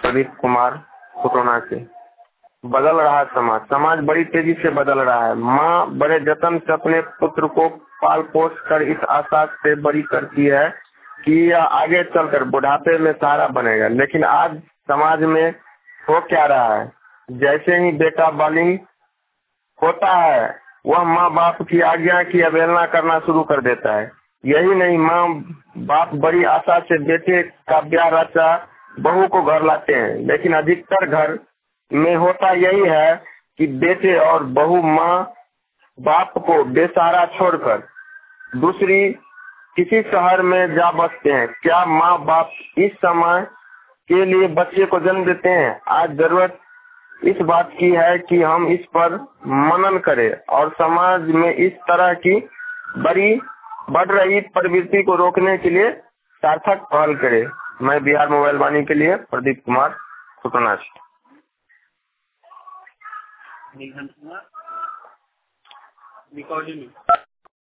प्रदीप कुमार खुटोना से। बदल रहा है समाज, समाज बड़ी तेजी से बदल रहा है। माँ बड़े जतन से अपने पुत्र को पाल पोस कर इस आशा से बड़ी करती है कि यह आगे चलकर बुढ़ापे में सहारा बनेगा, लेकिन आज समाज में हो क्या रहा है, जैसे ही बेटा बालिग होता है वह माँ बाप की आज्ञा की अवहेलना करना शुरू कर देता है। यही नहीं, माँ बाप बड़ी आशा से बेटे का ब्याह रचा बहू को घर लाते हैं, लेकिन अधिकतर घर में होता यही है कि बेटे और बहू माँ बाप को बेसहारा छोड़कर दूसरी किसी शहर में जा बसते हैं। क्या माँ बाप इस समय के लिए बच्चे को जन्म देते हैं? आज जरूरत इस बात की है कि हम इस पर मनन करें और समाज में इस तरह की बढ़ रही प्रवृत्ति को रोकने के लिए सार्थक पहल करें। मैं बिहार मोबाइल वाणी के लिए प्रदीप कुमार खुटोना से। रिकॉर्डिंग